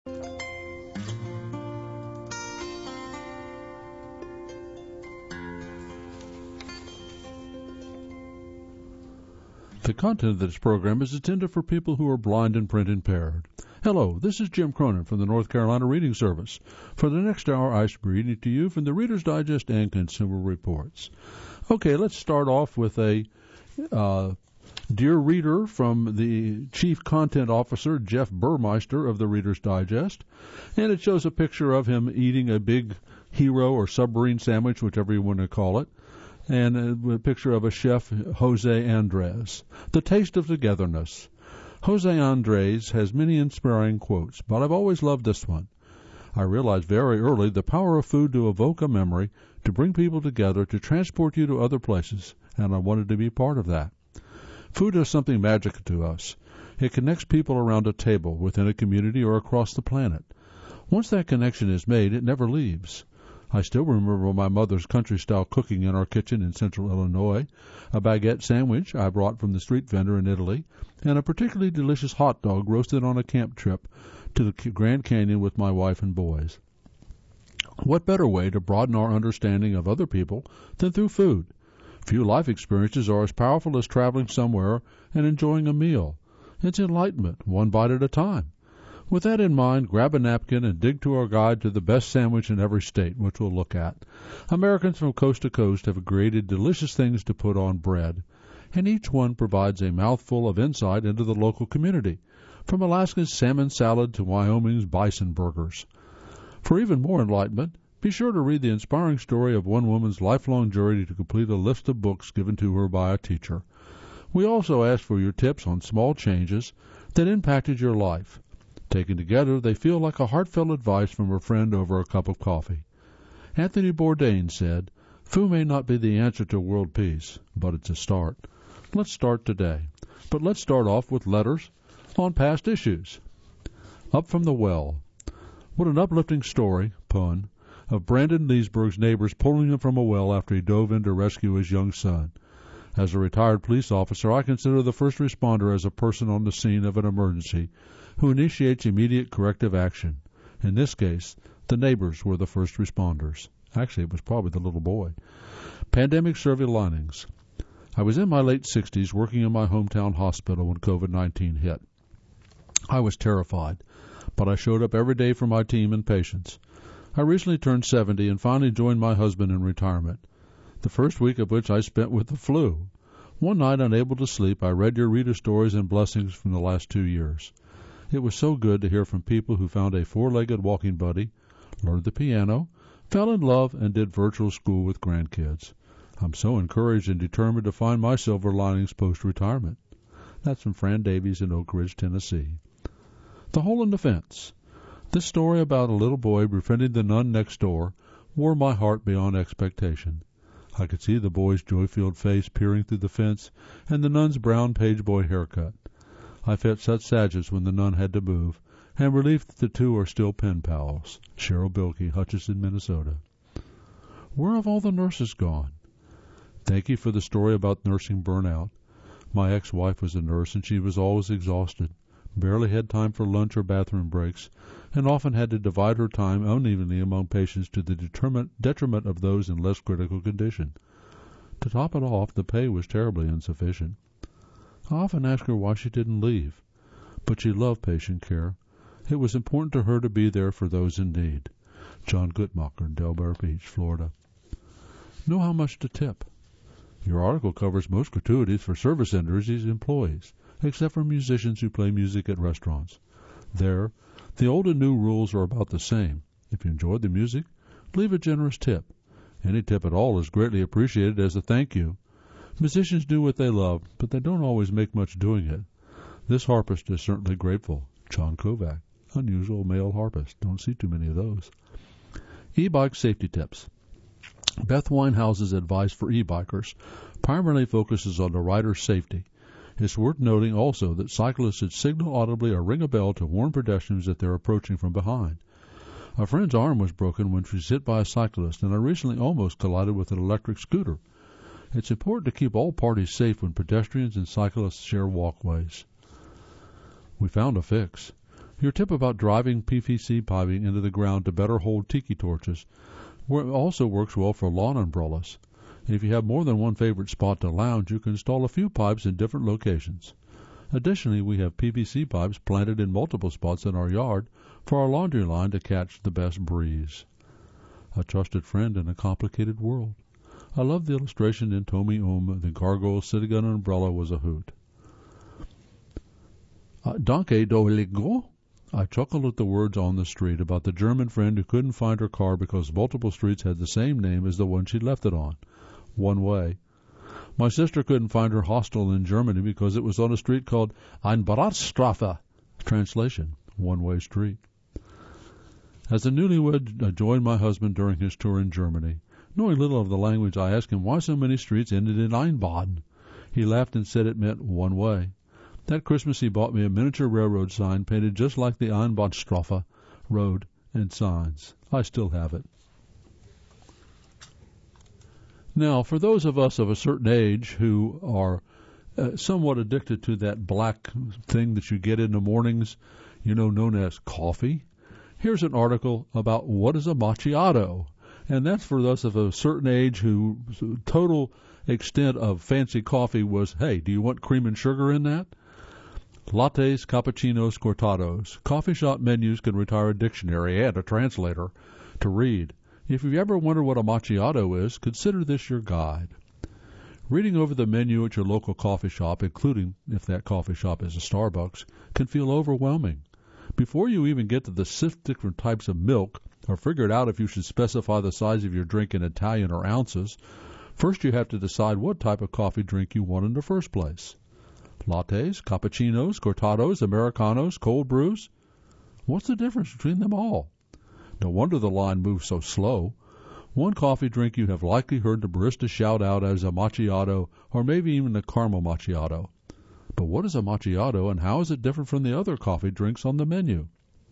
The content of this program is intended for people who are blind and print impaired. Hello, this is Jim Cronin from the North Carolina Reading Service. For the next hour, I shall be reading to you from the Reader's Digest and Consumer Reports. Okay, let's start off with a dear reader from the Chief Content Officer, Jeff Burmeister of the Reader's Digest. And it shows a picture of him eating a big hero or submarine sandwich, whichever you want to call it. And a picture of a chef, Jose Andres. The taste of togetherness. Jose Andres has many inspiring quotes, but I've always loved this one. I realized very early the power of food to evoke a memory, to bring people together, to transport you to other places, and I wanted to be part of that. Food is something magic to us. It connects people around a table, within a community, or across the planet. Once that connection is made, it never leaves. I still remember my mother's country-style cooking in our kitchen in central Illinois, a baguette sandwich I brought from the street vendor in Italy, and a particularly delicious hot dog roasted on a camp trip to the Grand Canyon with my wife and boys. What better way to broaden our understanding of other people than through food? Few life experiences are as powerful as traveling somewhere and enjoying a meal. It's enlightenment, one bite at a time. With that in mind, grab a napkin and dig to our guide to the best sandwich in every state, which we'll look at. Americans from coast to coast have created delicious things to put on bread, and each one provides a mouthful of insight into the local community, from Alaska's salmon salad to Wyoming's bison burgers. For even more enlightenment, be sure to read the inspiring story of one woman's lifelong journey to complete a list of books given to her by a teacher. We also ask for your tips on small changes that impacted your life. Taken together, they feel like a heartfelt advice from a friend over a cup of coffee. Anthony Bourdain said, "Food may not be the answer to world peace, but it's a start." Let's start today. But let's start off with letters on past issues. Up from the well. What an uplifting story, pun, of Brandon Leesburg's neighbors pulling him from a well after he dove in to rescue his young son. As a retired police officer, I consider the first responder as a person on the scene of an emergency who initiates immediate corrective action. In this case, the neighbors were the first responders. Actually, it was probably the little boy. Pandemic silver linings. I was in my late 60s working in my hometown hospital when COVID-19 hit. I was terrified, but I showed up every day for my team and patients. I recently turned 70 and finally joined my husband in retirement, the first week of which I spent with the flu. One night, unable to sleep, I read your reader stories and blessings from the last 2 years. It was so good to hear from people who found a four-legged walking buddy, learned the piano, fell in love, and did virtual school with grandkids. I'm so encouraged and determined to find my silver linings post-retirement. That's from Fran Davies in Oak Ridge, Tennessee. The Hole in the Fence. This story about a little boy befriending the nun next door warmed my heart beyond expectation. I could see the boy's joy-filled face peering through the fence and the nun's brown page boy haircut. I felt such sadness when the nun had to move, and relief that the two are still pen pals. Cheryl Bilkey, Hutchinson, Minnesota. Where have all the nurses gone? Thank you for the story about nursing burnout. My ex-wife was a nurse, and she was always exhausted, barely had time for lunch or bathroom breaks, and often had to divide her time unevenly among patients to the detriment of those in less critical condition. To top it off, the pay was terribly insufficient. I often asked her why she didn't leave, but she loved patient care. It was important to her to be there for those in need. John Guttmacher, Delaware Beach, Florida. Know how much to tip. Your article covers most gratuities for service industries employees, except for musicians who play music at restaurants. There, the old and new rules are about the same. If you enjoyed the music, leave a generous tip. Any tip at all is greatly appreciated as a thank you. Musicians do what they love, but they don't always make much doing it. This harpist is certainly grateful. John Kovac, unusual male harpist. Don't see too many of those. E-bike safety tips. Beth Winehouse's advice for e-bikers primarily focuses on the rider's safety. It's worth noting also that cyclists should signal audibly or ring a bell to warn pedestrians that they're approaching from behind. A friend's arm was broken when she was hit by a cyclist, and I recently almost collided with an electric scooter. It's important to keep all parties safe when pedestrians and cyclists share walkways. We found a fix. Your tip about driving PVC piping into the ground to better hold tiki torches also works well for lawn umbrellas. If you have more than one favorite spot to lounge, you can install a few pipes in different locations. Additionally, we have PVC pipes planted in multiple spots in our yard for our laundry line to catch the best breeze. A trusted friend in a complicated world. I love the illustration in Tomi the gargoyle sitting on an umbrella was a hoot. Danke, Doeligo. I chuckled at the words on the street about the German friend who couldn't find her car because multiple streets had the same name as the one she left it on. One way. My sister couldn't find her hostel in Germany because it was on a street called Einbahnstraße. Translation, one-way street. As a newlywed, I joined my husband during his tour in Germany. Knowing little of the language, I asked him why so many streets ended in Einbahn. He laughed and said it meant one way. That Christmas he bought me a miniature railroad sign painted just like the Einbahnstraße road and signs. I still have it. Now, for those of us of a certain age who are somewhat addicted to that black thing that you get in the mornings, known as coffee, here's an article about what is a macchiato. And that's for those of a certain age who total extent of fancy coffee was, hey, do you want cream and sugar in that? Lattes, cappuccinos, cortados. Coffee shop menus can require a dictionary and a translator to read. If you've ever wondered what a macchiato is, consider this your guide. Reading over the menu at your local coffee shop, including if that coffee shop is a Starbucks, can feel overwhelming. Before you even get to the 6 different types of milk or figure out if you should specify the size of your drink in Italian or ounces, first you have to decide what type of coffee drink you want in the first place. Lattes, cappuccinos, cortados, americanos, cold brews. What's the difference between them all? No wonder the line moves so slow. One coffee drink you have likely heard the barista shout out as a macchiato or maybe even a caramel macchiato. But what is a macchiato and how is it different from the other coffee drinks on the menu?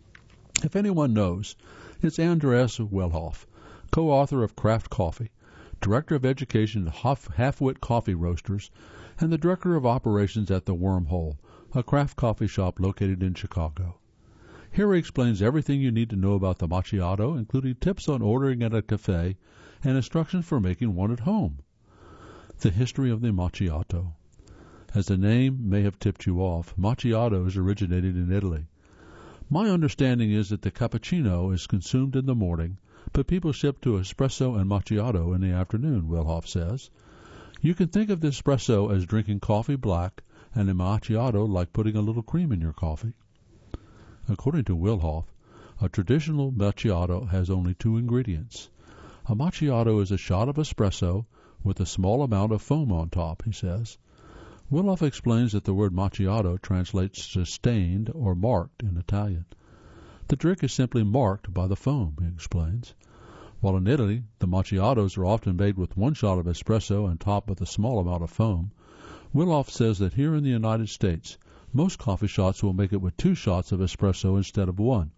If anyone knows, it's Andreas Wellhoff, co-author of Craft Coffee, Director of Education at Halfwit Coffee Roasters, and the Director of Operations at The Wormhole, a craft coffee shop located in Chicago. Here he explains everything you need to know about the macchiato, including tips on ordering at a cafe and instructions for making one at home. The history of the macchiato. As the name may have tipped you off, macchiatos originated in Italy. My understanding is that the cappuccino is consumed in the morning, but people ship to espresso and macchiato in the afternoon, Wellhoff says. You can think of the espresso as drinking coffee black and the macchiato like putting a little cream in your coffee. According to Wellhoff, a traditional macchiato has only 2 ingredients. A macchiato is a shot of espresso with a small amount of foam on top, he says. Wellhoff explains that the word macchiato translates to stained or marked in Italian. The drink is simply marked by the foam, he explains. While in Italy, the macchiatos are often made with 1 shot of espresso and topped with a small amount of foam, Wellhoff says that here in the United States, most coffee shops will make it with 2 shots of espresso instead of 1.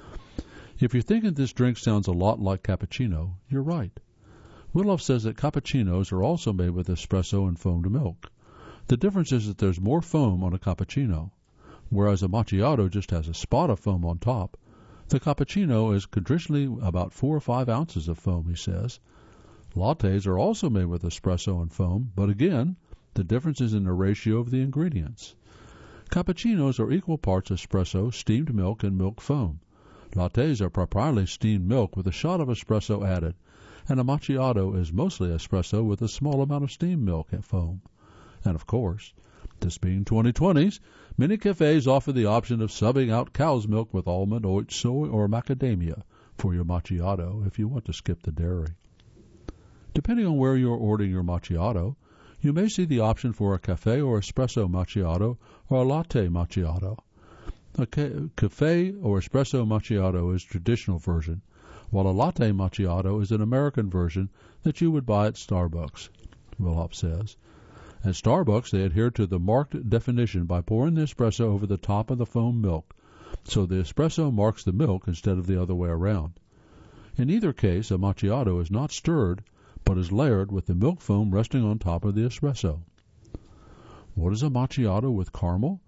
If you're thinking this drink sounds a lot like cappuccino, you're right. Wellhoff says that cappuccinos are also made with espresso and foamed milk. The difference is that there's more foam on a cappuccino. Whereas a macchiato just has a spot of foam on top, the cappuccino is traditionally about 4 or 5 ounces of foam, he says. Lattes are also made with espresso and foam, but again, the difference is in the ratio of the ingredients. Cappuccinos are equal parts espresso, steamed milk, and milk foam. Lattes are proprietary steamed milk with a shot of espresso added, and a macchiato is mostly espresso with a small amount of steamed milk and foam. And of course, this being 2020s, many cafes offer the option of subbing out cow's milk with almond, oat, soy, or macadamia for your macchiato if you want to skip the dairy. Depending on where you're ordering your macchiato, you may see the option for a cafe or espresso macchiato or a latte macchiato. A cafe or espresso macchiato is the traditional version, while a latte macchiato is an American version that you would buy at Starbucks, Wellhoff says. At Starbucks, they adhere to the marked definition by pouring the espresso over the top of the foam milk, so the espresso marks the milk instead of the other way around. In either case, a macchiato is not stirred, but is layered with the milk foam resting on top of the espresso. What is a macchiato with caramel?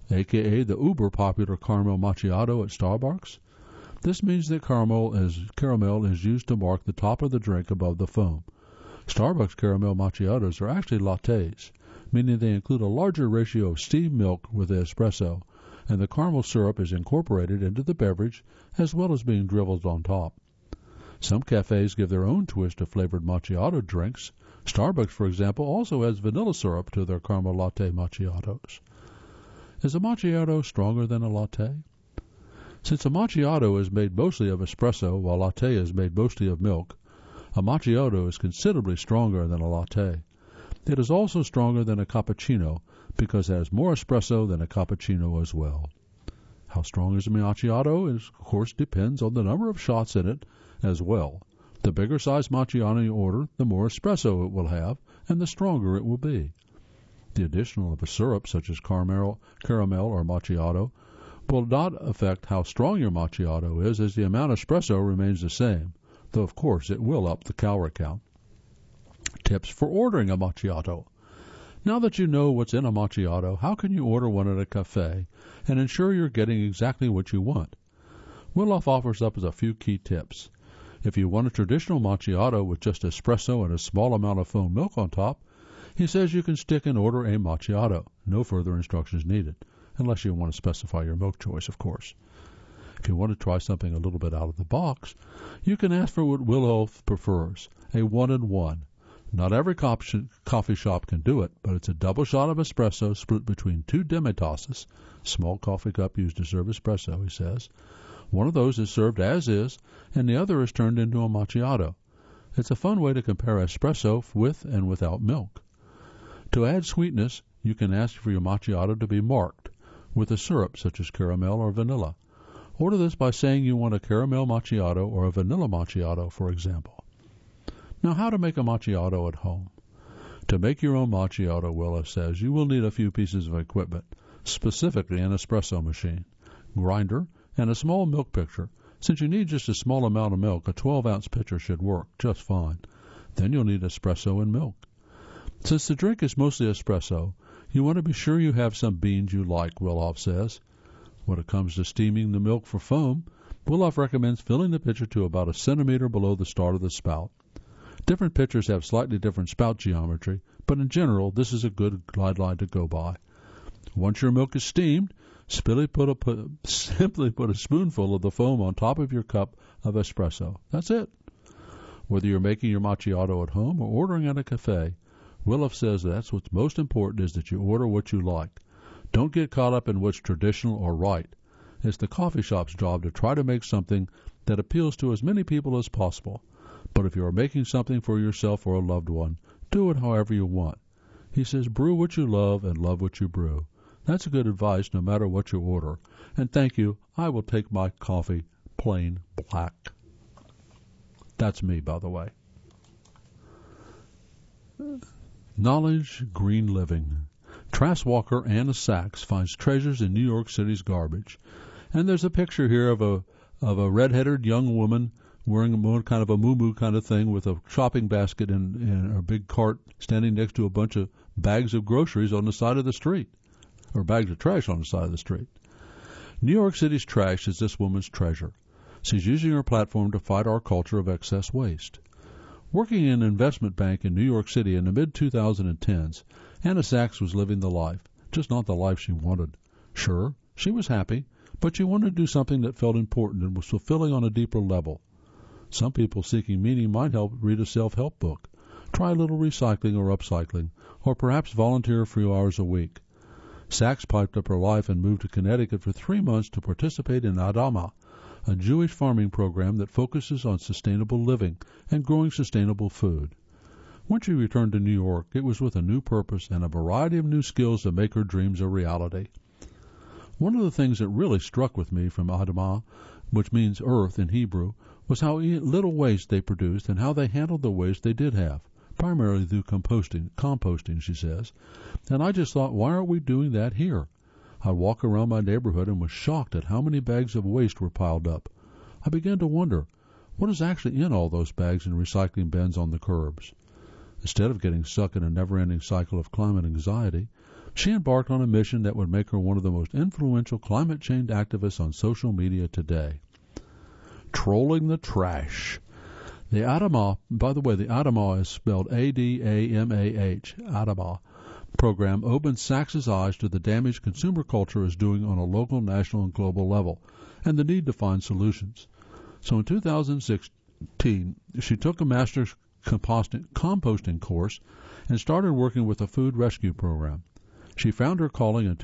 a.k.a. the uber-popular caramel macchiato at Starbucks. This means that caramel is used to mark the top of the drink above the foam. Starbucks caramel macchiatos are actually lattes, meaning they include a larger ratio of steamed milk with the espresso, and the caramel syrup is incorporated into the beverage as well as being dribbled on top. Some cafes give their own twist to flavored macchiato drinks. Starbucks, for example, also adds vanilla syrup to their caramel latte macchiatos. Is a macchiato stronger than a latte? Since a macchiato is made mostly of espresso while latte is made mostly of milk, a macchiato is considerably stronger than a latte. It is also stronger than a cappuccino because it has more espresso than a cappuccino as well. How strong is a macchiato of course depends on the number of shots in it as well. The bigger size macchiato you order, the more espresso it will have and the stronger it will be. The addition of a syrup such as caramel or macchiato will not affect how strong your macchiato is, as the amount of espresso remains the same, though of course it will up the calorie count. Tips for ordering a macchiato. Now that you know what's in a macchiato, how can you order one at a cafe and ensure you're getting exactly what you want? Willoff offers up a few key tips. If you want a traditional macchiato with just espresso and a small amount of foam milk on top, he says you can stick and order a macchiato. No further instructions needed, unless you want to specify your milk choice, of course. If you want to try something a little bit out of the box, you can ask for what Willoff prefers, a 1-in-1. Not every coffee shop can do it, but it's a double shot of espresso split between 2 demi-tasses, small coffee cup used to serve espresso, he says. One of those is served as is, and the other is turned into a macchiato. It's a fun way to compare espresso with and without milk. To add sweetness, you can ask for your macchiato to be marked with a syrup such as caramel or vanilla. Order this by saying you want a caramel macchiato or a vanilla macchiato, for example. Now, how to make a macchiato at home? To make your own macchiato, Willoff says, you will need a few pieces of equipment, specifically an espresso machine, grinder, and a small milk pitcher. Since you need just a small amount of milk, a 12-ounce pitcher should work just fine. Then you'll need espresso and milk. Since the drink is mostly espresso, you want to be sure you have some beans you like, Willoff says. When it comes to steaming the milk for foam, Willoff recommends filling the pitcher to about a centimeter below the start of the spout. Different pitchers have slightly different spout geometry, but in general, this is a good guideline to go by. Once your milk is steamed, simply put a spoonful of the foam on top of your cup of espresso. That's it. Whether you're making your macchiato at home or ordering at a cafe, Willoff says that's what's most important is that you order what you like. Don't get caught up in what's traditional or right. It's the coffee shop's job to try to make something that appeals to as many people as possible. But if you are making something for yourself or a loved one, do it however you want. He says brew what you love and love what you brew. That's good advice no matter what you order. And thank you, I will take my coffee plain black. That's me, by the way. Knowledge, green living. Trask Walker Anna Sachs finds treasures in New York City's garbage. And there's a picture here of a red-headed young woman wearing kind of a muumuu kind of thing with a shopping basket and a big cart standing next to a bunch of bags of groceries on the side of the street, or bags of trash on the side of the street. New York City's trash is this woman's treasure. She's using her platform to fight our culture of excess waste. Working in an investment bank in New York City in the mid-2010s, Anna Sachs was living the life, just not the life she wanted. Sure, she was happy, but she wanted to do something that felt important and was fulfilling on a deeper level. Some people seeking meaning might help read a self-help book, try a little recycling or upcycling, or perhaps volunteer a few hours a week. Sachs piped up her life and moved to Connecticut for 3 months to participate in Adama, a Jewish farming program that focuses on sustainable living and growing sustainable food. When she returned to New York, it was with a new purpose and a variety of new skills to make her dreams a reality. One of the things that really struck with me from Adama, which means earth in Hebrew, was how little waste they produced and how they handled the waste they did have, primarily through composting, she says. And I just thought, why aren't we doing that here? I'd walk around my neighborhood and was shocked at how many bags of waste were piled up. I began to wonder, what is actually in all those bags and recycling bins on the curbs? Instead of getting stuck in a never-ending cycle of climate anxiety, She embarked on a mission that would make her one of the most influential climate change activists on social media today. Trolling the trash. The Adamah, by the way, the Adamah is spelled A-D-A-M-A-H, Adamah program opens Saks' eyes to the damage consumer culture is doing on a local, national, and global level, and the need to find solutions. So in 2016, she took a master's composting course and started working with a food rescue program. She found her calling in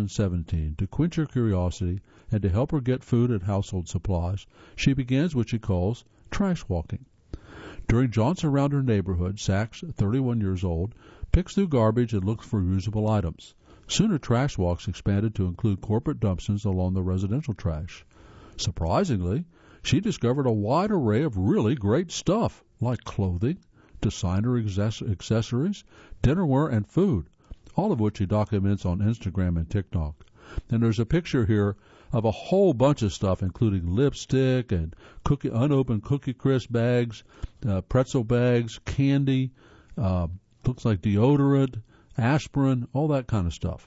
2017 to quench her curiosity and to help her get food and household supplies. She begins what she calls trash walking. During jaunts around her neighborhood, Saks, 31 years old, picks through garbage and looks for usable items. Soon her trash walks expanded to include corporate dumpsters along the residential trash. Surprisingly, she discovered a wide array of really great stuff, like clothing, designer accessories, dinnerware, and food, all of which she documents on Instagram and TikTok. And there's a picture here of a whole bunch of stuff, including lipstick and unopened Cookie Crisp bags, pretzel bags, candy, looks like deodorant, aspirin, all that kind of stuff.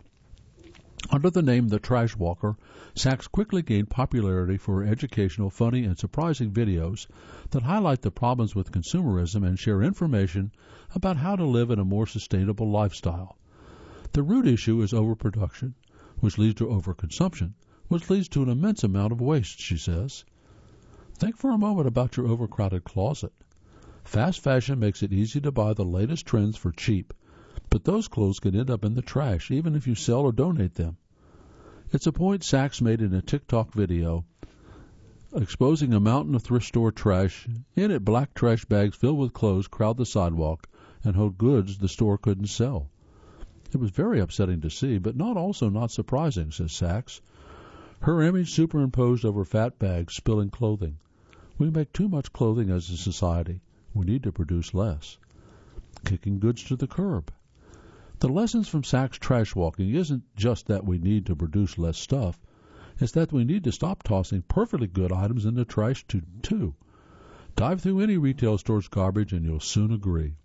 Under the name The Trash Walker, Saks quickly gained popularity for her educational, funny, and surprising videos that highlight the problems with consumerism and share information about how to live in a more sustainable lifestyle. The root issue is overproduction, which leads to overconsumption, which leads to an immense amount of waste, she says. Think for a moment about your overcrowded closet. Fast fashion makes it easy to buy the latest trends for cheap, but those clothes can end up in the trash even if you sell or donate them. It's a point Saks made in a TikTok video exposing a mountain of thrift store trash. In it, black trash bags filled with clothes crowd the sidewalk and hold goods the store couldn't sell. It was very upsetting to see, but not surprising, says Saks. Her image superimposed over fat bags spilling clothing. We make too much clothing as a society. We need to produce less. Kicking goods to the curb. The lessons from Saks trash walking isn't just that we need to produce less stuff. It's that we need to stop tossing perfectly good items in the trash too. Dive through any retail store's garbage and you'll soon agree.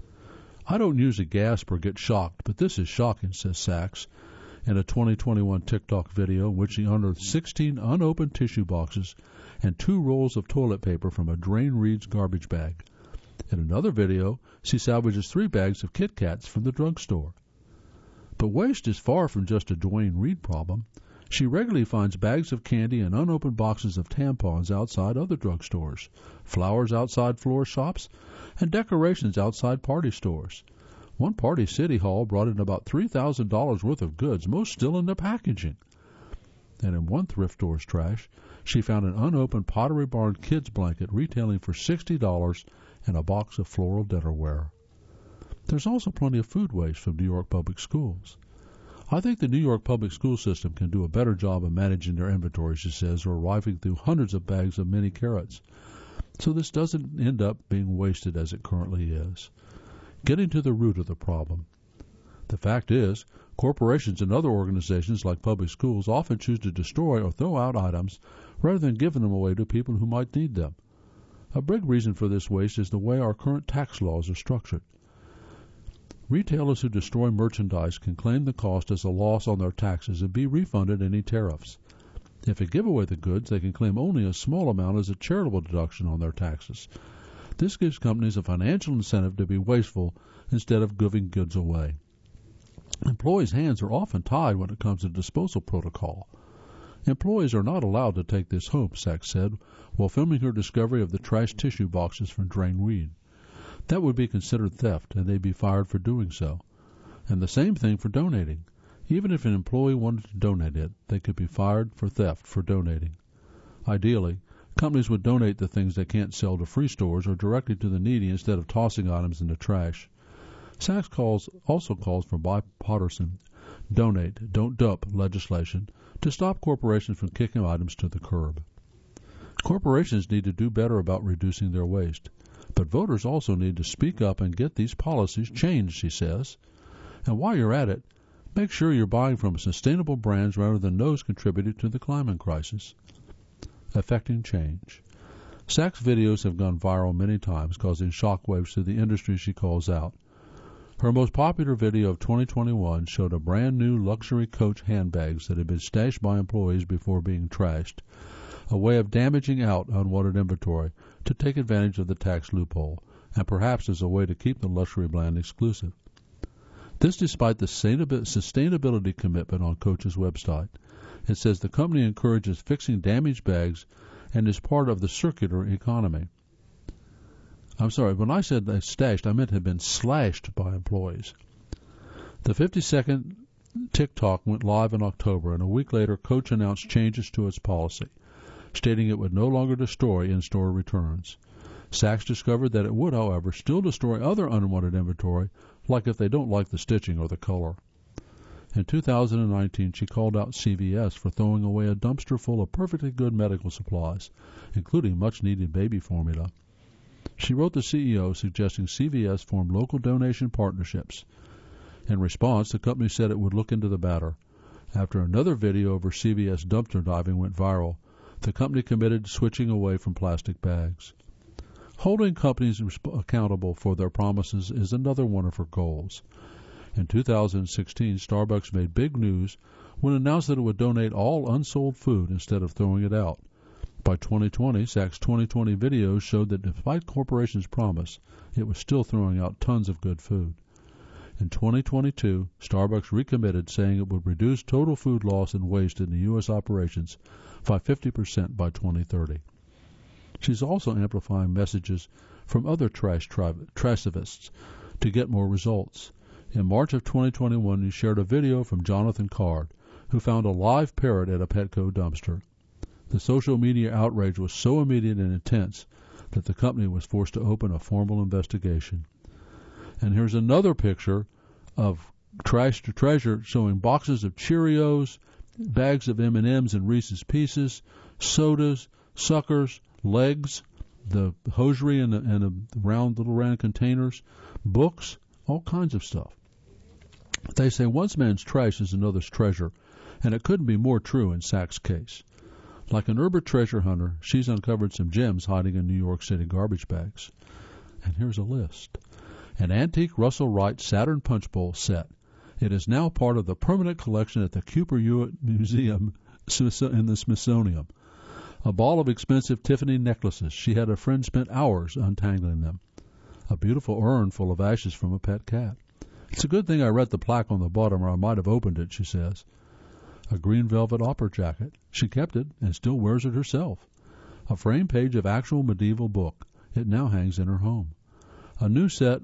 I don't usually gasp or get shocked, but this is shocking, says Saks, in a 2021 TikTok video in which she unearthed 16 unopened tissue boxes and 2 rolls of toilet paper from a Duane Reade's garbage bag. In another video, she salvages 3 bags of Kit Kats from the drugstore. But waste is far from just a Duane Reade problem. She regularly finds bags of candy and unopened boxes of tampons outside other drugstores, flowers outside floor shops, and decorations outside party stores. One Party City Hall brought in about $3,000 worth of goods, most still in the packaging. And in one thrift store's trash, she found an unopened Pottery Barn kids blanket retailing for $60 and a box of floral dinnerware. There's also plenty of food waste from New York public schools. I think the New York public school system can do a better job of managing their inventory, she says, or rifling through hundreds of bags of mini carrots. So this doesn't end up being wasted as it currently is. Getting to the root of the problem. The fact is, corporations and other organizations like public schools often choose to destroy or throw out items rather than giving them away to people who might need them. A big reason for this waste is the way our current tax laws are structured. Retailers who destroy merchandise can claim the cost as a loss on their taxes and be refunded any tariffs. If they give away the goods, they can claim only a small amount as a charitable deduction on their taxes. This gives companies a financial incentive to be wasteful instead of giving goods away. Employees' hands are often tied when it comes to disposal protocol. Employees are not allowed to take this home, Saks said, while filming her discovery of the trash tissue boxes from Duane Reade. That would be considered theft, and they'd be fired for doing so. And the same thing for donating. Even if an employee wanted to donate it, they could be fired for theft for donating. Ideally, companies would donate the things they can't sell to free stores or directly to the needy instead of tossing items in the trash. Saks also calls for bipartisan donate, don't dump legislation to stop corporations from kicking items to the curb. Corporations need to do better about reducing their waste. But voters also need to speak up and get these policies changed, she says. And while you're at it, make sure you're buying from sustainable brands rather than those contributing to the climate crisis. Affecting change. Saks videos have gone viral many times, causing shockwaves to the industry she calls out. Her most popular video of 2021 showed a brand new luxury Coach handbags that had been stashed by employees before being trashed, a way of damaging out unwanted inventory to take advantage of the tax loophole, and perhaps as a way to keep the luxury brand exclusive. This despite the sustainability commitment on Coach's website. It says the company encourages fixing damaged bags and is part of the circular economy. I'm sorry, when I said stashed, I meant had been slashed by employees. The 50-second TikTok went live in October, and a week later, Coach announced changes to its policy, stating it would no longer destroy in-store returns. Saks discovered that it would, however, still destroy other unwanted inventory, like if they don't like the stitching or the color. In 2019, she called out CVS for throwing away a dumpster full of perfectly good medical supplies, including much-needed baby formula. She wrote the CEO suggesting CVS form local donation partnerships. In response, the company said it would look into the matter. After another video over CVS dumpster diving went viral, the company committed to switching away from plastic bags. Holding companies accountable for their promises is another one of her goals. In 2016, Starbucks made big news when it announced that it would donate all unsold food instead of throwing it out. By 2020, Saks' 2020 videos showed that despite corporations' promise, it was still throwing out tons of good food. In 2022, Starbucks recommitted, saying it would reduce total food loss and waste in the U.S. operations by 50% by 2030. She's also amplifying messages from other trashivists to get more results. In March of 2021, he shared a video from Jonathan Card, who found a live parrot at a Petco dumpster. The social media outrage was so immediate and intense that the company was forced to open a formal investigation. And here's another picture of Trash to Treasure showing boxes of Cheerios, bags of M&Ms and Reese's Pieces, sodas, suckers, legs, the hosiery in the round containers, books, all kinds of stuff. They say one man's trash is another's treasure, and it couldn't be more true in Saks' case. Like an urban treasure hunter, she's uncovered some gems hiding in New York City garbage bags. And here's a list. An antique Russell Wright Saturn Punch Bowl set. It is now part of the permanent collection at the Cooper Hewitt Museum in the Smithsonian. A ball of expensive Tiffany necklaces. She had a friend spent hours untangling them. A beautiful urn full of ashes from a pet cat. It's a good thing I read the plaque on the bottom, or I might have opened it, she says. A green velvet opera jacket. She kept it and still wears it herself. A framed page of actual medieval book. It now hangs in her home. A set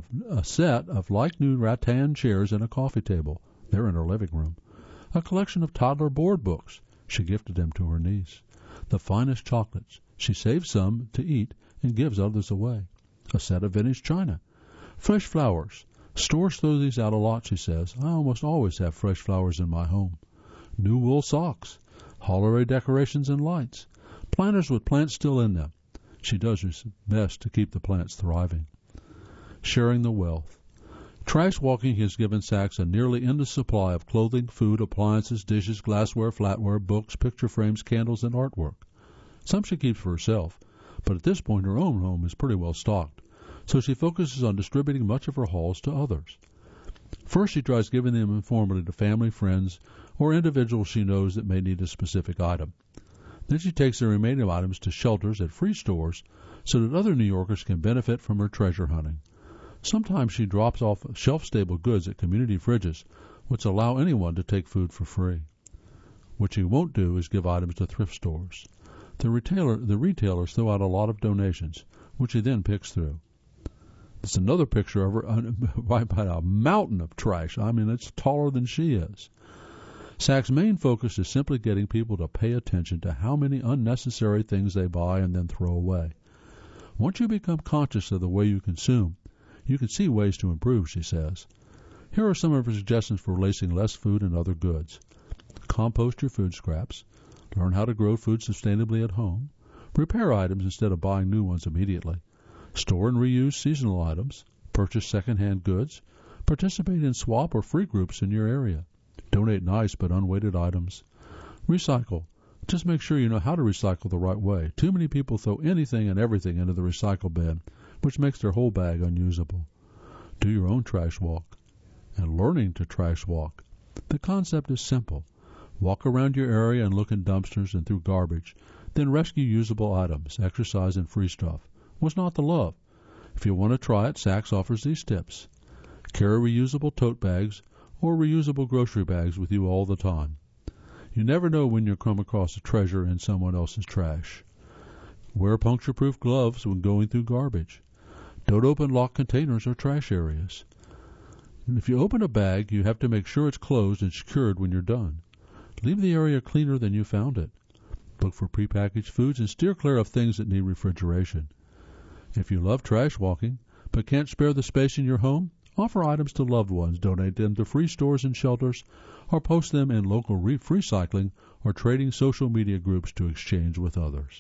of like-new rattan chairs and a coffee table. They're in her living room. A collection of toddler board books. She gifted them to her niece. The finest chocolates. She saves some to eat and gives others away. A set of vintage china. Fresh flowers. Stores throw these out a lot, she says. I almost always have fresh flowers in my home. New wool socks. Holiday decorations and lights. Planters with plants still in them. She does her best to keep the plants thriving. Sharing the wealth. Trash walking has given Saks a nearly endless supply of clothing, food, appliances, dishes, glassware, flatware, books, picture frames, candles, and artwork. Some she keeps for herself, but at this point her own home is pretty well stocked, so she focuses on distributing much of her hauls to others. First, she tries giving them informally to family, friends, or individuals she knows that may need a specific item. Then she takes the remaining items to shelters at free stores so that other New Yorkers can benefit from her treasure hunting. Sometimes she drops off shelf-stable goods at community fridges, which allow anyone to take food for free. What she won't do is give items to thrift stores. The retailers throw out a lot of donations, which she then picks through. There's another picture of her right by a mountain of trash. I mean, it's taller than she is. Saks' main focus is simply getting people to pay attention to how many unnecessary things they buy and then throw away. Once you become conscious of the way you consume, you can see ways to improve, she says. Here are some of her suggestions for releasing less food and other goods. Compost your food scraps. Learn how to grow food sustainably at home. Repair items instead of buying new ones immediately. Store and reuse seasonal items. Purchase second-hand goods. Participate in swap or free groups in your area. Donate nice but unweighted items. Recycle. Just make sure you know how to recycle the right way. Too many people throw anything and everything into the recycle bin, which makes their whole bag unusable. Do your own trash walk. And learning to trash walk. The concept is simple. Walk around your area and look in dumpsters and through garbage. Then rescue usable items, exercise and free stuff. What's not to love? If you want to try it, Saks offers these tips. Carry reusable tote bags or reusable grocery bags with you all the time. You never know when you'll come across a treasure in someone else's trash. Wear puncture-proof gloves when going through garbage. Don't open locked containers or trash areas. And if you open a bag, you have to make sure it's closed and secured when you're done. Leave the area cleaner than you found it. Look for prepackaged foods and steer clear of things that need refrigeration. If you love trash walking but can't spare the space in your home, offer items to loved ones, donate them to free stores and shelters, or post them in local free cycling or trading social media groups to exchange with others.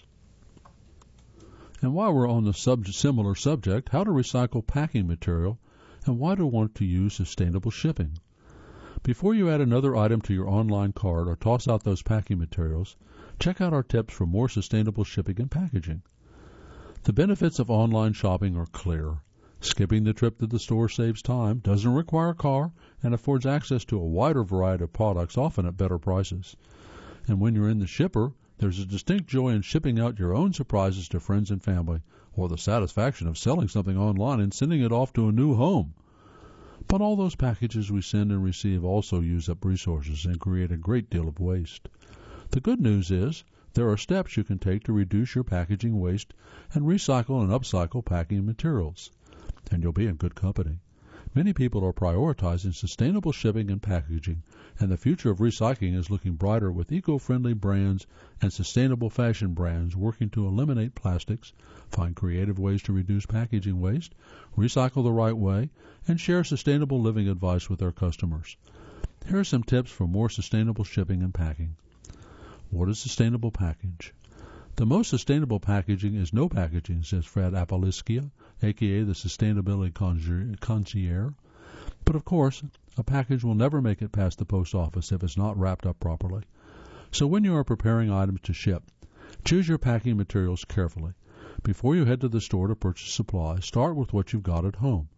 And while we're on the similar subject, how to recycle packing material and why to want to use sustainable shipping. Before you add another item to your online cart or toss out those packing materials, check out our tips for more sustainable shipping and packaging. The benefits of online shopping are clear. Skipping the trip to the store saves time, doesn't require a car, and affords access to a wider variety of products, often at better prices. And when you're in the shipper, there's a distinct joy in shipping out your own surprises to friends and family, or the satisfaction of selling something online and sending it off to a new home. But all those packages we send and receive also use up resources and create a great deal of waste. The good news is there are steps you can take to reduce your packaging waste and recycle and upcycle packing materials. And you'll be in good company. Many people are prioritizing sustainable shipping and packaging, and the future of recycling is looking brighter with eco-friendly brands and sustainable fashion brands working to eliminate plastics, find creative ways to reduce packaging waste, recycle the right way, and share sustainable living advice with their customers. Here are some tips for more sustainable shipping and packing. What is sustainable package? The most sustainable packaging is no packaging, says Fred Apaliskia, a.k.a. the Sustainability Concierge. But of course, a package will never make it past the post office if it's not wrapped up properly. So when you are preparing items to ship, choose your packing materials carefully. Before you head to the store to purchase supplies, start with what you've got at home.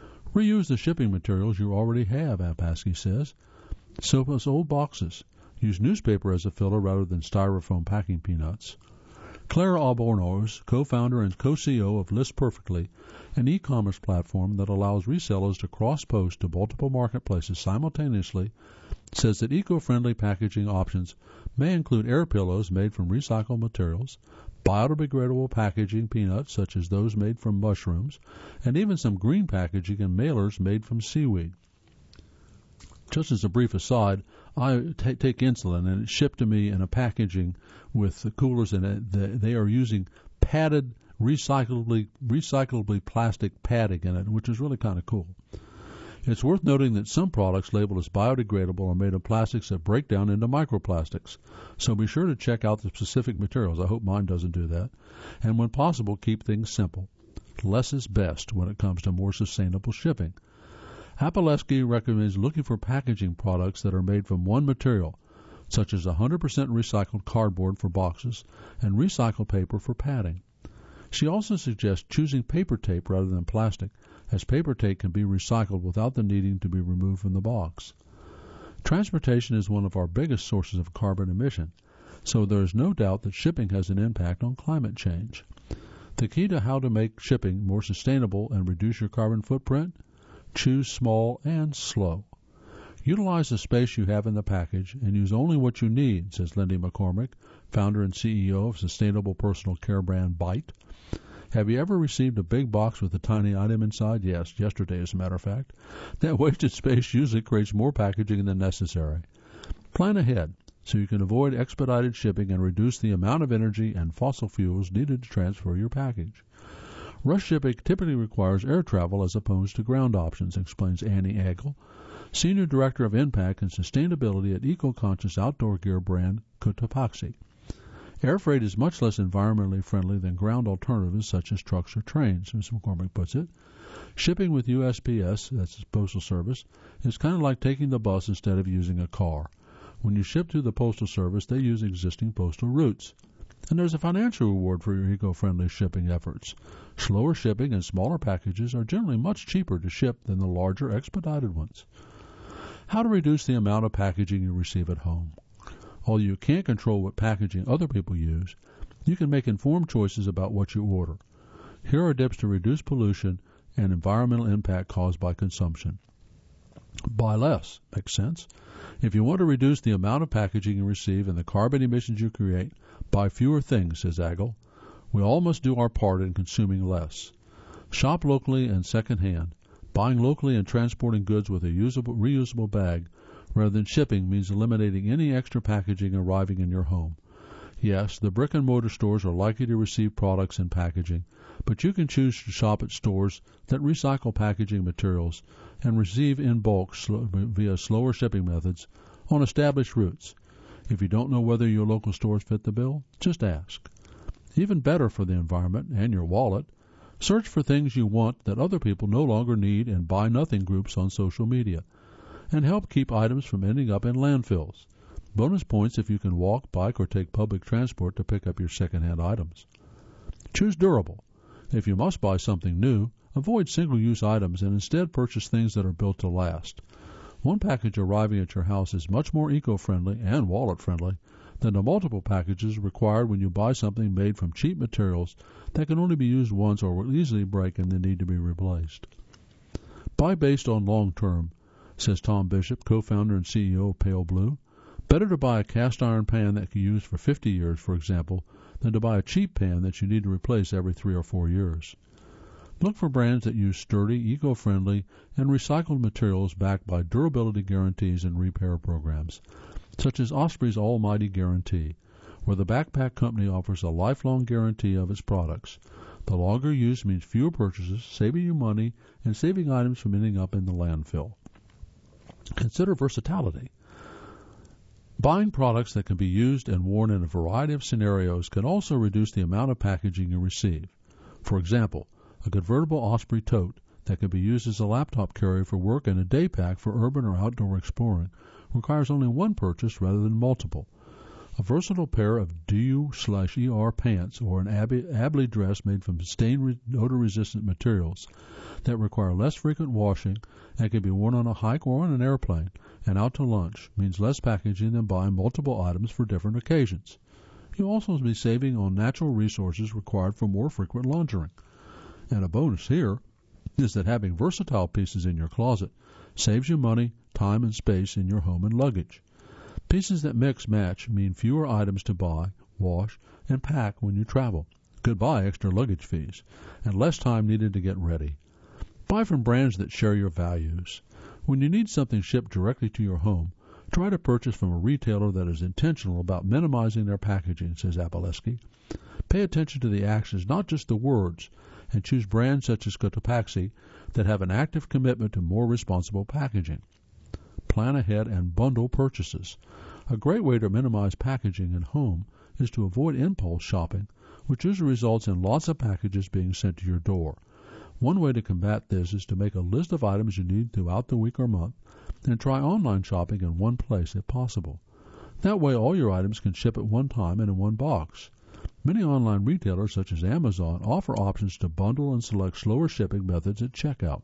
Reuse the shipping materials you already have, Apasky says. Soap as old boxes. Use newspaper as a filler rather than styrofoam packing peanuts. Claire Albornoz, co-founder and co-CEO of List Perfectly, an e-commerce platform that allows resellers to cross-post to multiple marketplaces simultaneously, says that eco-friendly packaging options may include air pillows made from recycled materials, biodegradable packaging peanuts such as those made from mushrooms, and even some green packaging and mailers made from seaweed. Just as a brief aside, I take insulin, and it's shipped to me in a packaging with the coolers in it. They are using padded, recyclably plastic padding in it, which is really kind of cool. It's worth noting that some products labeled as biodegradable are made of plastics that break down into microplastics. So be sure to check out the specific materials. I hope mine doesn't do that. And when possible, keep things simple. Less is best when it comes to more sustainable shipping. Apalesky recommends looking for packaging products that are made from one material, such as 100% recycled cardboard for boxes and recycled paper for padding. She also suggests choosing paper tape rather than plastic, as paper tape can be recycled without the needing to be removed from the box. Transportation is one of our biggest sources of carbon emission, so there is no doubt that shipping has an impact on climate change. The key to how to make shipping more sustainable and reduce your carbon footprint? Choose small and slow. Utilize the space you have in the package and use only what you need, says Lindy McCormick, founder and CEO of sustainable personal care brand Bite. Have you ever received a big box with a tiny item inside? Yes, yesterday as a matter of fact. That wasted space usually creates more packaging than necessary. Plan ahead so you can avoid expedited shipping and reduce the amount of energy and fossil fuels needed to transfer your package. Rush shipping typically requires air travel as opposed to ground options, explains Annie Agel, Senior Director of Impact and Sustainability at eco-conscious outdoor gear brand Cotopaxi. Air freight is much less environmentally friendly than ground alternatives such as trucks or trains, as McCormick puts it. Shipping with USPS, that's the Postal Service, is kind of like taking the bus instead of using a car. When you ship to the Postal Service, they use existing postal routes. And there's a financial reward for your eco-friendly shipping efforts. Slower shipping and smaller packages are generally much cheaper to ship than the larger expedited ones. How to reduce the amount of packaging you receive at home. Although you can't control what packaging other people use, you can make informed choices about what you order. Here are tips to reduce pollution and environmental impact caused by consumption. Buy less. Makes sense? If you want to reduce the amount of packaging you receive and the carbon emissions you create, buy fewer things, says Agel. We all must do our part in consuming less. Shop locally and secondhand. Buying locally and transporting goods with a reusable bag rather than shipping means eliminating any extra packaging arriving in your home. Yes, the brick-and-mortar stores are likely to receive products in packaging, but you can choose to shop at stores that recycle packaging materials and receive in bulk via slower shipping methods on established routes. If you don't know whether your local stores fit the bill, just ask. Even better for the environment and your wallet, search for things you want that other people no longer need in buy nothing groups on social media, and help keep items from ending up in landfills. Bonus points if you can walk, bike, or take public transport to pick up your secondhand items. Choose durable. If you must buy something new, avoid single-use items and instead purchase things that are built to last. One package arriving at your house is much more eco-friendly and wallet-friendly than the multiple packages required when you buy something made from cheap materials that can only be used once or will easily break and then need to be replaced. Buy based on long-term, says Tom Bishop, co-founder and CEO of Pale Blue. Better to buy a cast iron pan that can be used for 50 years, for example, than to buy a cheap pan that you need to replace every 3 or 4 years. Look for brands that use sturdy, eco-friendly, and recycled materials backed by durability guarantees and repair programs, such as Osprey's Almighty Guarantee, where the backpack company offers a lifelong guarantee of its products. The longer use means fewer purchases, saving you money, and saving items from ending up in the landfill. Consider versatility. Buying products that can be used and worn in a variety of scenarios can also reduce the amount of packaging you receive. For example, a convertible Osprey tote that can be used as a laptop carrier for work and a day pack for urban or outdoor exploring requires only one purchase rather than multiple. A versatile pair of DU/ER pants or an Abley dress made from stain odor-resistant materials that require less frequent washing and can be worn on a hike or on an airplane and out to lunch means less packaging than buying multiple items for different occasions. You'll also be saving on natural resources required for more frequent laundering. And a bonus here is that having versatile pieces in your closet saves you money, time, and space in your home and luggage. Pieces that mix-match mean fewer items to buy, wash, and pack when you travel. Goodbye extra luggage fees, and less time needed to get ready. Buy from brands that share your values. When you need something shipped directly to your home, try to purchase from a retailer that is intentional about minimizing their packaging, says Apolesky. Pay attention to the actions, not just the words, and choose brands such as Cotopaxi that have an active commitment to more responsible packaging. Plan ahead and bundle purchases. A great way to minimize packaging at home is to avoid impulse shopping, which usually results in lots of packages being sent to your door. One way to combat this is to make a list of items you need throughout the week or month and try online shopping in one place if possible. That way all your items can ship at one time and in one box. Many online retailers such as Amazon offer options to bundle and select slower shipping methods at checkout.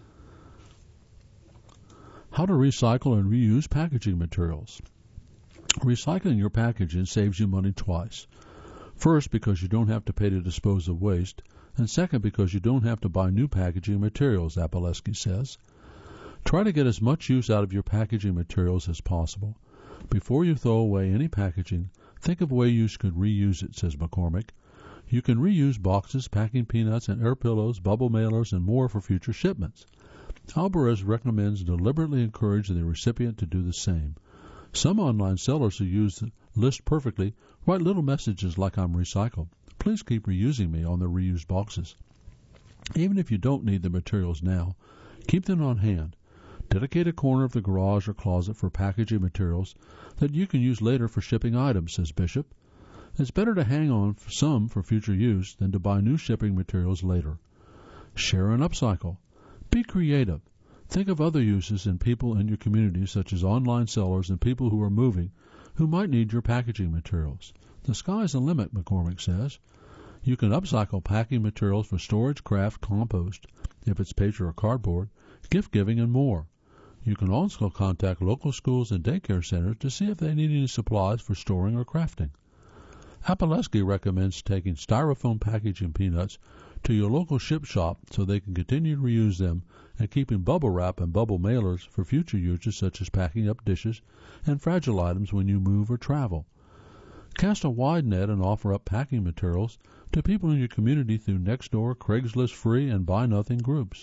How to recycle and reuse packaging materials. Recycling your packaging saves you money twice. First, because you don't have to pay to dispose of waste, and second, because you don't have to buy new packaging materials, Apolesky says. Try to get as much use out of your packaging materials as possible. Before you throw away any packaging, think of ways you could reuse it, says McCormick. You can reuse boxes, packing peanuts, and air pillows, bubble mailers, and more for future shipments. Alvarez recommends deliberately encourage the recipient to do the same. Some online sellers who use the list perfectly write little messages like I'm recycled. Please keep reusing me on the reused boxes. Even if you don't need the materials now, keep them on hand. Dedicate a corner of the garage or closet for packaging materials that you can use later for shipping items, says Bishop. It's better to hang on some for future use than to buy new shipping materials later. Share and upcycle. Be creative. Think of other uses in people in your community, such as online sellers and people who are moving, who might need your packaging materials. The sky's the limit, McCormick says. You can upcycle packing materials for storage, craft, compost, if it's paper or cardboard, gift giving, and more. You can also contact local schools and daycare centers to see if they need any supplies for storing or crafting. Apolesky recommends taking styrofoam packaging peanuts to your local ship shop so they can continue to reuse them, and keeping bubble wrap and bubble mailers for future uses such as packing up dishes and fragile items when you move or travel. Cast a wide net and offer up packing materials to people in your community through Nextdoor, Craigslist free, and Buy Nothing groups.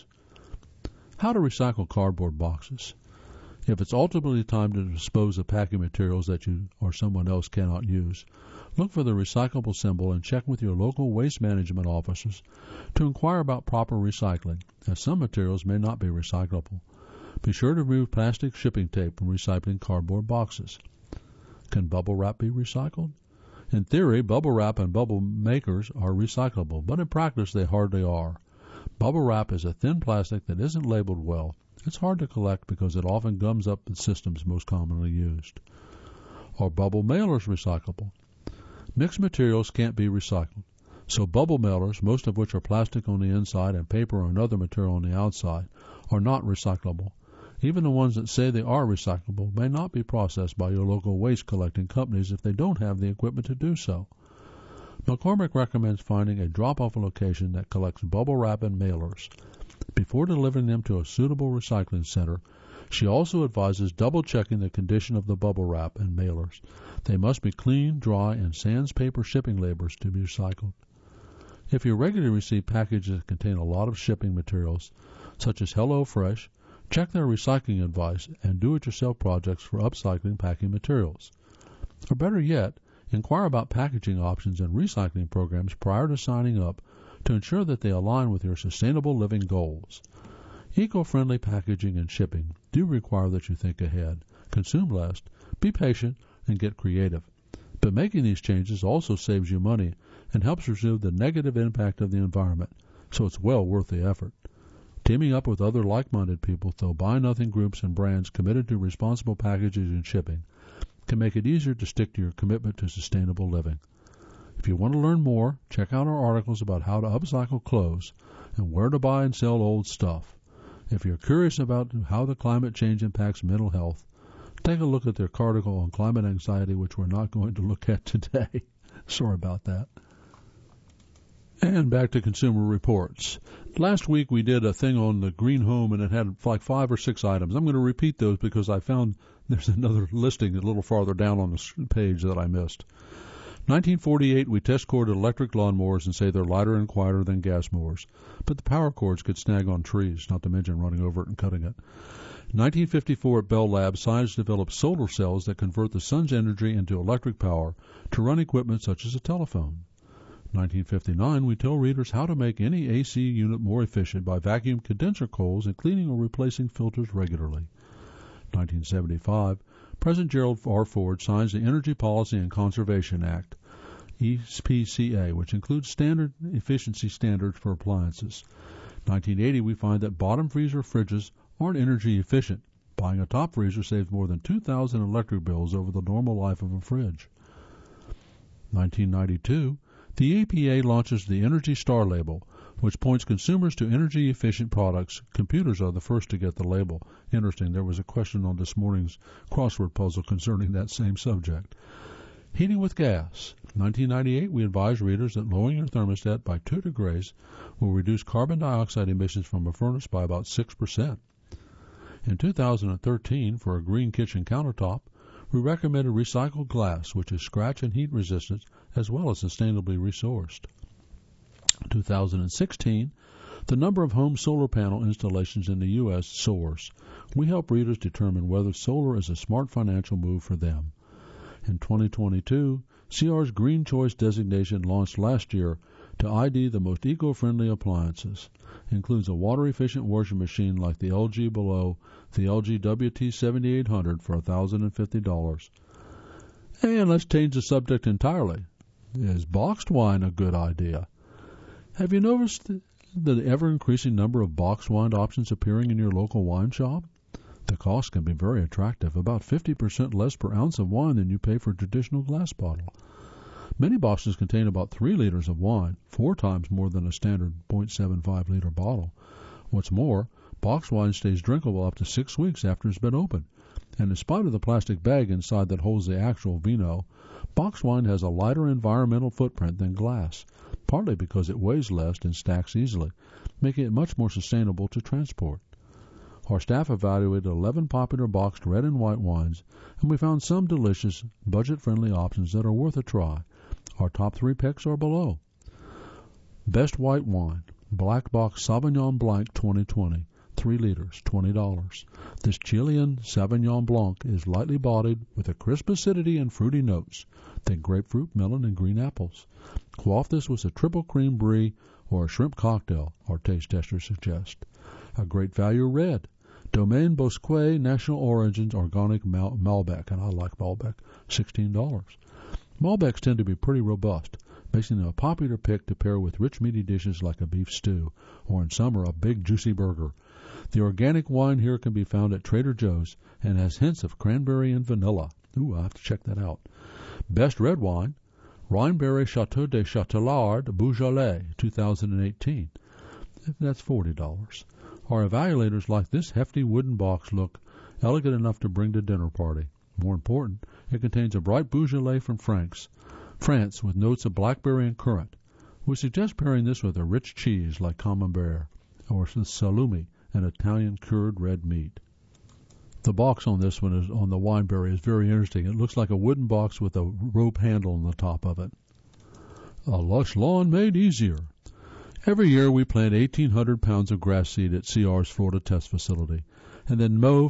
How to recycle cardboard boxes. If it's ultimately time to dispose of packing materials that you or someone else cannot use, look for the recyclable symbol and check with your local waste management officers to inquire about proper recycling, as some materials may not be recyclable. Be sure to remove plastic shipping tape from recycling cardboard boxes. Can bubble wrap be recycled? In theory, bubble wrap and bubble makers are recyclable, but in practice they hardly are. Bubble wrap is a thin plastic that isn't labeled well. It's hard to collect because it often gums up the systems most commonly used. Are bubble mailers recyclable? Mixed materials can't be recycled, so bubble mailers, most of which are plastic on the inside and paper or another material on the outside, are not recyclable. Even the ones that say they are recyclable may not be processed by your local waste collecting companies if they don't have the equipment to do so. McCormick recommends finding a drop-off location that collects bubble wrap and mailers. Before delivering them to a suitable recycling center, she also advises double-checking the condition of the bubble wrap and mailers. They must be clean, dry, and sans paper shipping labels to be recycled. If you regularly receive packages that contain a lot of shipping materials, such as HelloFresh, check their recycling advice and do-it-yourself projects for upcycling packing materials. Or better yet, inquire about packaging options and recycling programs prior to signing up to ensure that they align with your sustainable living goals. Eco-friendly packaging and shipping do require that you think ahead, consume less, be patient, and get creative. But making these changes also saves you money and helps reduce the negative impact of the environment, so it's well worth the effort. Teaming up with other like-minded people through Buy Nothing groups and brands committed to responsible packaging and shipping can make it easier to stick to your commitment to sustainable living. If you want to learn more, check out our articles about how to upcycle clothes and where to buy and sell old stuff. If you're curious about how the climate change impacts mental health, take a look at their article on climate anxiety, which we're not going to look at today. Sorry about that. And back to Consumer Reports. Last week we did a thing on the green home, and it had like 5 or 6 items. I'm going to repeat those because I found there's another listing a little farther down on the page that I missed. 1948, we test corded electric lawnmowers and say they're lighter and quieter than gas mowers, but the power cords could snag on trees, not to mention running over it and cutting it. 1954, at Bell Labs, scientists developed solar cells that convert the sun's energy into electric power to run equipment such as a telephone. 1959, we tell readers how to make any AC unit more efficient by vacuum condenser coils and cleaning or replacing filters regularly. 1975, President Gerald R. Ford signs the Energy Policy and Conservation Act, EPCA, which includes standard efficiency standards for appliances. 1980, we find that bottom freezer fridges aren't energy efficient. Buying a top freezer saves more than 2,000 electric bills over the normal life of a fridge. 1992, the EPA launches the Energy Star label, which points consumers to energy-efficient products. Computers are the first to get the label. Interesting, there was a question on this morning's crossword puzzle concerning that same subject. Heating with gas. 1998, we advise readers that lowering your thermostat by 2 degrees will reduce carbon dioxide emissions from a furnace by about 6%. In 2013, for a green kitchen countertop, we recommended recycled glass, which is scratch and heat resistant as well as sustainably resourced. 2016, the number of home solar panel installations in the U.S. soars. We help readers determine whether solar is a smart financial move for them. In 2022, CR's Green Choice designation launched last year to ID the most eco-friendly appliances. It includes a water-efficient washing machine like the LG Below, the LG WT7800 for $1,050. And let's change the subject entirely. Is boxed wine a good idea? Have you noticed the ever-increasing number of boxed wine options appearing in your local wine shop? The cost can be very attractive, about 50% less per ounce of wine than you pay for a traditional glass bottle. Many boxes contain about 3 liters of wine, 4 times more than a standard 0.75-liter bottle. What's more, box wine stays drinkable up to 6 weeks after it's been opened. And in spite of the plastic bag inside that holds the actual vino, box wine has a lighter environmental footprint than glass, partly because it weighs less and stacks easily, making it much more sustainable to transport. Our staff evaluated 11 popular boxed red and white wines, and we found some delicious, budget-friendly options that are worth a try. Our top 3 picks are below. Best white wine, Black Box Sauvignon Blanc 2020, 3 liters, $20. This Chilean Sauvignon Blanc is lightly bodied with a crisp acidity and fruity notes. Think grapefruit, melon, and green apples. Quaff this with a triple cream brie or a shrimp cocktail, our taste testers suggest. A great value red, Domaine Bosquet National Origins Organic Malbec, and I like Malbec, $16. Malbecs tend to be pretty robust, making them a popular pick to pair with rich meaty dishes like a beef stew, or in summer a big juicy burger. The organic wine here can be found at Trader Joe's and has hints of cranberry and vanilla. Ooh, I'll have to check that out. Best red wine, Rhineberry Chateau de Châtelard Beaujolais, 2018. That's $40. Our evaluators like this hefty wooden box look elegant enough to bring to dinner party. More important, it contains a bright Beaujolais from France with notes of blackberry and currant. We suggest pairing this with a rich cheese like Camembert or salumi, an Italian cured red meat. The box on this one, on the Wineberry, is very interesting. It looks like a wooden box with a rope handle on the top of it. A lush lawn made easier. Every year we plant 1,800 pounds of grass seed at CR's Florida test facility, and then mow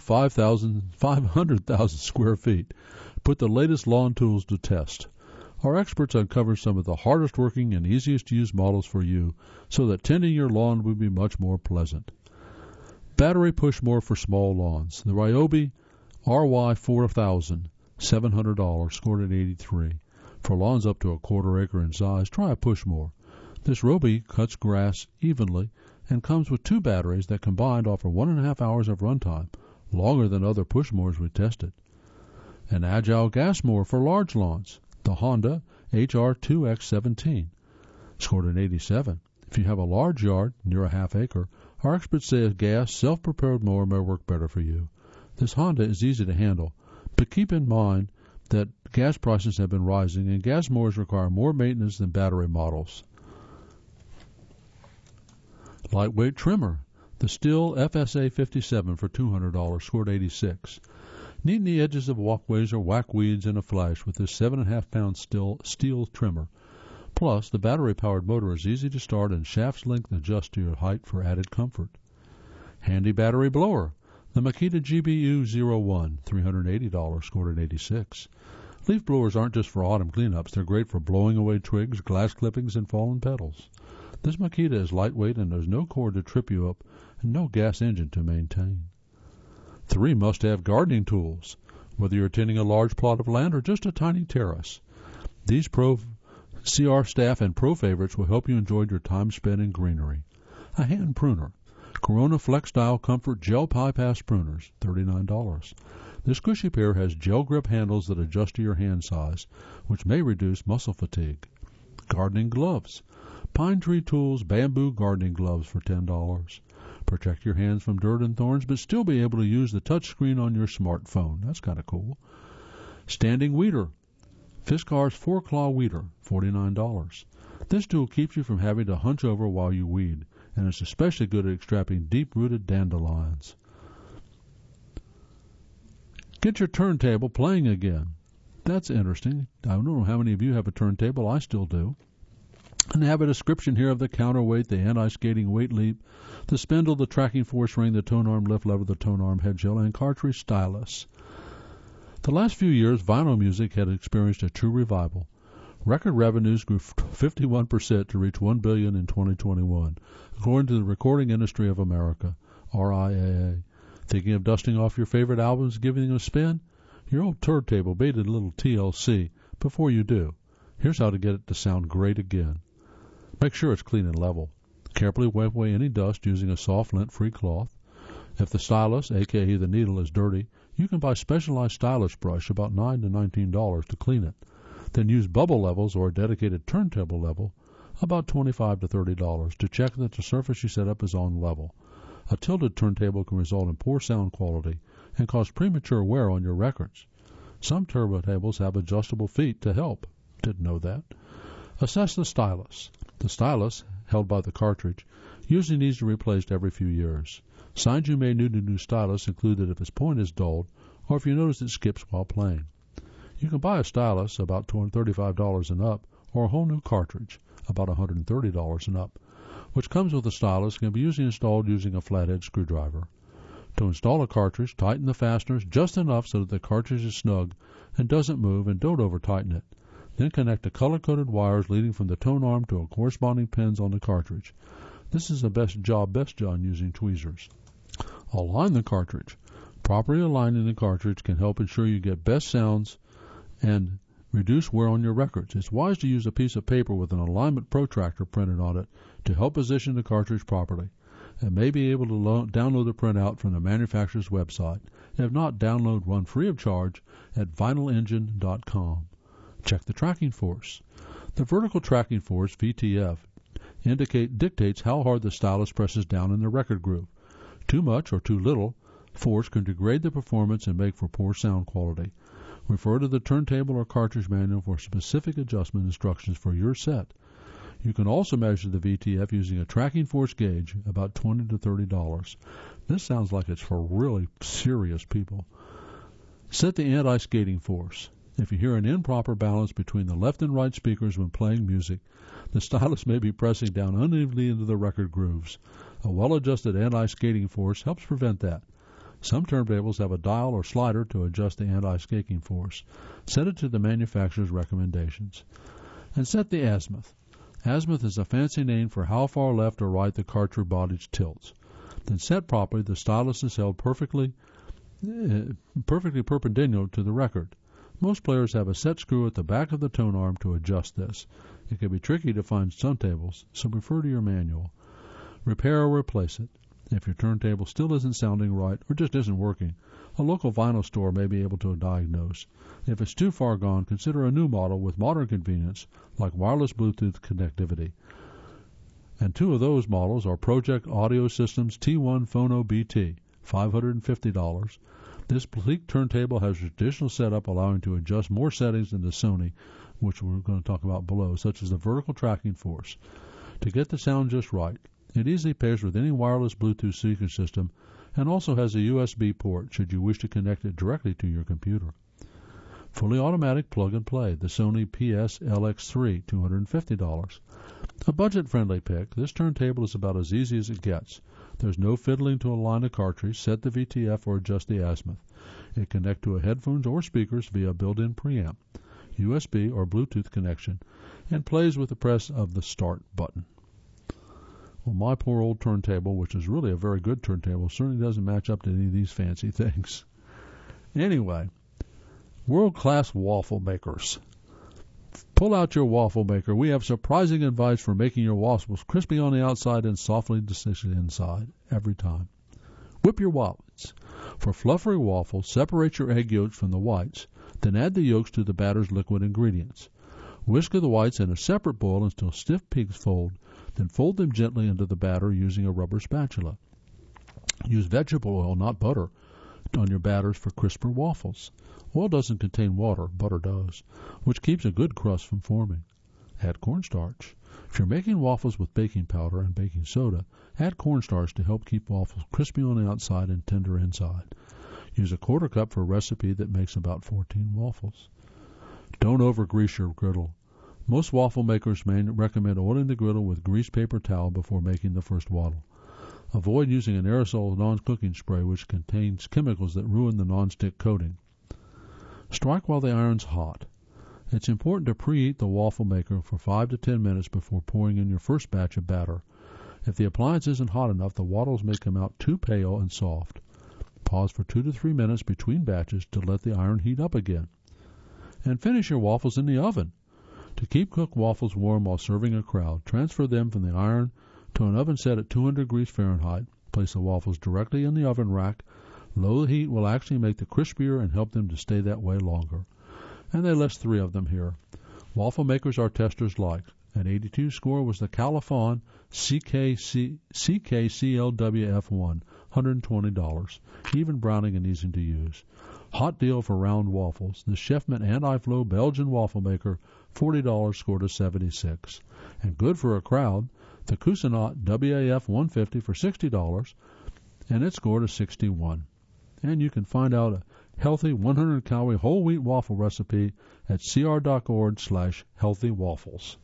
500,000 square feet. Put the latest lawn tools to test. Our experts uncover some of the hardest working and easiest to use models for you so that tending your lawn will be much more pleasant. Battery push mower for small lawns. The Ryobi RY4000, $700, scored at 83. For lawns up to a quarter acre in size, try a push mower. This Ryobi cuts grass evenly and comes with 2 batteries that combined offer 1.5 hours of runtime, longer than other push mowers we tested. An agile gas mower for large lawns. The Honda HR2X17, scored an 87. If you have a large yard, near a half acre, our experts say a gas, self-propelled mower may work better for you. This Honda is easy to handle, but keep in mind that gas prices have been rising and gas mowers require more maintenance than battery models. Lightweight trimmer. The Stihl FSA 57 for $200, scored 86. Neaten the edges of walkways or whack weeds in a flash with this 7.5-pound Stihl trimmer. Plus, the battery-powered motor is easy to start and shaft's length adjust to your height for added comfort. Handy battery blower. The Makita GBU-01, $380, scored at 86. Leaf blowers aren't just for autumn cleanups. They're great for blowing away twigs, glass clippings, and fallen petals. This Makita is lightweight and there's no cord to trip you up and no gas engine to maintain. 3 must-have gardening tools, whether you're tending a large plot of land or just a tiny terrace. These CR staff and pro favorites will help you enjoy your time spent in greenery. A hand pruner. Corona Flex Style Comfort Gel Bypass Pruners, $39. This cushy pair has gel grip handles that adjust to your hand size, which may reduce muscle fatigue. Gardening gloves. Pine Tree Tools Bamboo Gardening Gloves for $10. Protect your hands from dirt and thorns, but still be able to use the touch screen on your smartphone. That's kind of cool. Standing Weeder. Fiskars 4-Claw Weeder, $49. This tool keeps you from having to hunch over while you weed, and it's especially good at extracting deep-rooted dandelions. Get your turntable playing again. That's interesting. I don't know how many of you have a turntable. I still do. And I have a description here of the counterweight, the anti-skating weight leap, the spindle, the tracking force ring, the tone arm lift lever, the tone arm head gel, and cartridge stylus. The last few years, vinyl music had experienced a true revival. Record revenues grew 51% to reach $1 billion in 2021, according to the Recording Industry of America, RIAA. Thinking of dusting off your favorite albums, giving them a spin? Your old turntable needed a little TLC. Before you do, here's how to get it to sound great again. Make sure it's clean and level. Carefully wipe away any dust using a soft lint-free cloth. If the stylus, aka the needle, is dirty, you can buy specialized stylus brush, about $9 to $19, to clean it. Then use bubble levels or a dedicated turntable level, about $25 to $30, to check that the surface you set up is on level. A tilted turntable can result in poor sound quality and cause premature wear on your records. Some turntables have adjustable feet to help. Didn't know that. Assess the stylus. The stylus, held by the cartridge, usually needs to be replaced every few years. Signs you may need a new stylus include that if its point is dulled, or if you notice it skips while playing. You can buy a stylus, about $35 and up, or a whole new cartridge, about $130 and up, which comes with a stylus and can be usually installed using a flathead screwdriver. To install a cartridge, tighten the fasteners just enough so that the cartridge is snug and doesn't move, and don't over-tighten it. Then connect the color-coded wires leading from the tone arm to corresponding pins on the cartridge. This is the best job using tweezers. Align the cartridge. Properly aligning the cartridge can help ensure you get best sounds and reduce wear on your records. It's wise to use a piece of paper with an alignment protractor printed on it to help position the cartridge properly, and may be able to download the printout from the manufacturer's website. If not, download one free of charge at vinylengine.com. Check the tracking force. The vertical tracking force, VTF, dictates how hard the stylus presses down in the record groove. Too much or too little force can degrade the performance and make for poor sound quality. Refer to the turntable or cartridge manual for specific adjustment instructions for your set. You can also measure the VTF using a tracking force gauge, about $20 to $30. This sounds like it's for really serious people. Set the anti-skating force. If you hear an improper balance between the left and right speakers when playing music, the stylus may be pressing down unevenly into the record grooves. A well-adjusted anti-skating force helps prevent that. Some turntables have a dial or slider to adjust the anti-skating force. Set it to the manufacturer's recommendations. And set the azimuth. Azimuth is a fancy name for how far left or right the cartridge body tilts. Then set properly, the stylus is held perfectly perpendicular to the record. Most players have a set screw at the back of the tone arm to adjust this. It can be tricky to find turntables, so refer to your manual. Repair or replace it. If your turntable still isn't sounding right or just isn't working, a local vinyl store may be able to diagnose. If it's too far gone, consider a new model with modern convenience like wireless Bluetooth connectivity. And two of those models are Project Audio Systems T1 Phono BT, $550. This Pleek turntable has a traditional setup allowing to adjust more settings than the Sony, which we're going to talk about below, such as the vertical tracking force. To get the sound just right, it easily pairs with any wireless Bluetooth speaker system and also has a USB port should you wish to connect it directly to your computer. Fully automatic plug and play, the Sony PS LX3, $250. A budget-friendly pick, this turntable is about as easy as it gets. There's no fiddling to align a cartridge, set the VTF, or adjust the azimuth. It connects to a headphones or speakers via a built-in preamp, USB or Bluetooth connection, and plays with the press of the start button. Well, my poor old turntable, which is really a very good turntable, certainly doesn't match up to any of these fancy things. Anyway, world-class waffle makers. Pull out your waffle maker. We have surprising advice for making your waffles crispy on the outside and softly delicious inside every time. Whip your whites. For fluffery waffles, separate your egg yolks from the whites, then add the yolks to the batter's liquid ingredients. Whisk the whites in a separate bowl until stiff peaks fold, then fold them gently into the batter using a rubber spatula. Use vegetable oil, not butter, on your batters for crisper waffles. Oil doesn't contain water, butter does, which keeps a good crust from forming. Add cornstarch. If you're making waffles with baking powder and baking soda, add cornstarch to help keep waffles crispy on the outside and tender inside. Use a quarter cup for a recipe that makes about 14 waffles. Don't over-grease your griddle. Most waffle makers may recommend oiling the griddle with greased paper towel before making the first waffle. Avoid using an aerosol non-cooking spray which contains chemicals that ruin the non-stick coating. Strike while the iron's hot. It's important to preheat the waffle maker for 5 to 10 minutes before pouring in your first batch of batter. If the appliance isn't hot enough, the waffles may come out too pale and soft. Pause for 2 to 3 minutes between batches to let the iron heat up again. And finish your waffles in the oven. To keep cooked waffles warm while serving a crowd, transfer them from the iron to an oven set at 200 degrees Fahrenheit. Place the waffles directly in the oven rack. Low heat will actually make them crispier and help them to stay that way longer. And they list 3 of them here. Waffle makers our testers liked. An 82 score was the Califon CKCLWF1, $120, even browning and easy to use. Hot deal for round waffles. The Chefman Anti-Flow Belgian waffle maker, $40, scored a 76. And good for a crowd, the Cuisinart WAF 150 for $60, and it scored a 61. And you can find out a healthy 100-calorie whole wheat waffle recipe at cr.org/healthywaffles.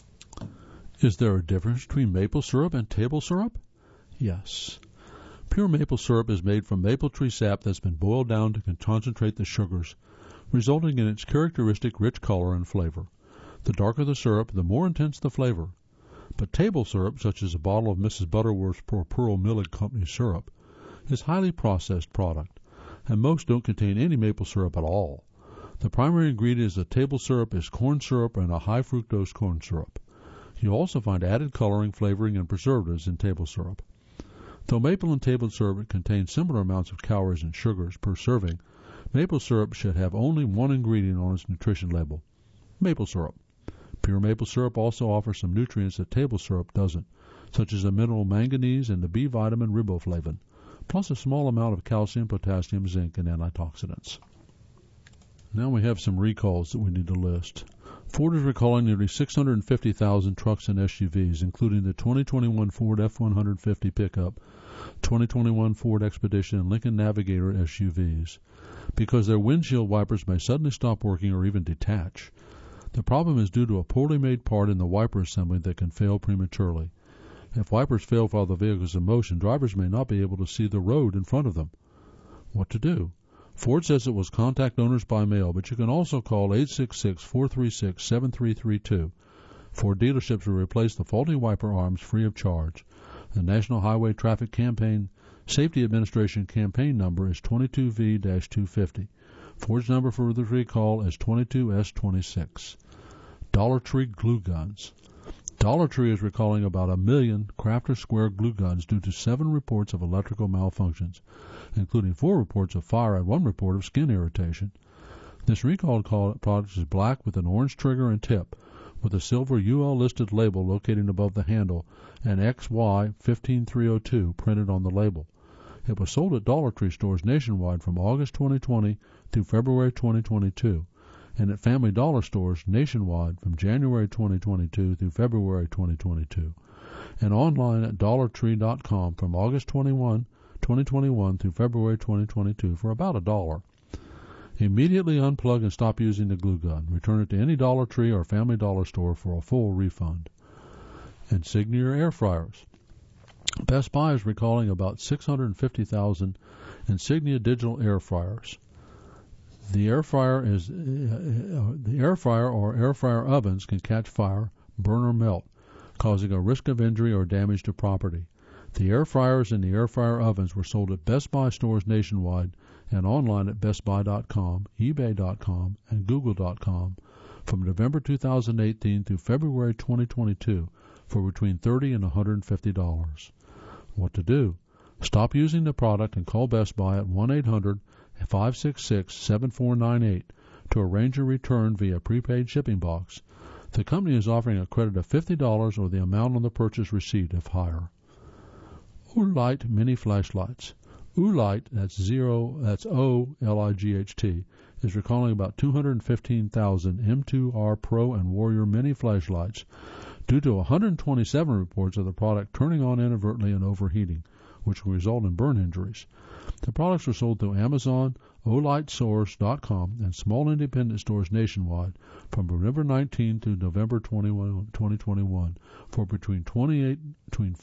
Is there a difference between maple syrup and table syrup? Yes. Pure maple syrup is made from maple tree sap that's been boiled down to concentrate the sugars, resulting in its characteristic rich color and flavor. The darker the syrup, the more intense the flavor. But table syrup, such as a bottle of Mrs. Butterworth's Pearl Milling Company syrup, is a highly processed product, and most don't contain any maple syrup at all. The primary ingredient of table syrup is corn syrup and a high fructose corn syrup. You'll also find added coloring, flavoring, and preservatives in table syrup. Though maple and table syrup contain similar amounts of calories and sugars per serving, maple syrup should have only one ingredient on its nutrition label: maple syrup. Pure maple syrup also offers some nutrients that table syrup doesn't, such as the mineral manganese and the B vitamin riboflavin, plus a small amount of calcium, potassium, zinc, and antioxidants. Now we have some recalls that we need to list. Ford is recalling nearly 650,000 trucks and SUVs, including the 2021 Ford F-150 pickup, 2021 Ford Expedition, and Lincoln Navigator SUVs, because their windshield wipers may suddenly stop working or even detach. The problem is due to a poorly made part in the wiper assembly that can fail prematurely. If wipers fail while the vehicle is in motion, drivers may not be able to see the road in front of them. What to do? Ford says it will contact owners by mail, but you can also call 866-436-7332. Ford dealerships will replace the faulty wiper arms free of charge. The National Highway Traffic Campaign Safety Administration campaign number is 22V-250. Ford's number for the recall is 22S26. Dollar Tree glue guns. Dollar Tree is recalling about 1 million Crafter Square glue guns due to 7 reports of electrical malfunctions, including 4 reports of fire and 1 report of skin irritation. This recalled product is black with an orange trigger and tip, with a silver UL-listed label located above the handle and XY15302 printed on the label. It was sold at Dollar Tree stores nationwide from August 2020 through February 2022, and at Family Dollar stores nationwide from January 2022 through February 2022, and online at dollartree.com from August 2021 through February 2022 for about $1. Immediately unplug and stop using the glue gun. Return it to any Dollar Tree or Family Dollar store for a full refund. Insignia air fryers. Best Buy is recalling about 650,000 Insignia digital air fryers. The air fryer or air fryer ovens can catch fire, burn, or melt, causing a risk of injury or damage to property. The air fryers and the air fryer ovens were sold at Best Buy stores nationwide and online at bestbuy.com, ebay.com, and google.com from November 2018 through February 2022 for between $30 and $150. What to do? Stop using the product and call Best Buy at 1-800-566-7498 to arrange a return via prepaid shipping box. The company is offering a credit of $50 or the amount on the purchase receipt if higher. Olight mini flashlights. Olight, that's O-L-I-G-H-T, is recalling about 215,000 M2R Pro and Warrior mini flashlights due to 127 reports of the product turning on inadvertently and overheating, which will result in burn injuries. The products are sold through Amazon, OlightSource.com, and small independent stores nationwide from November 19 to November 21, 2021 for between $48 and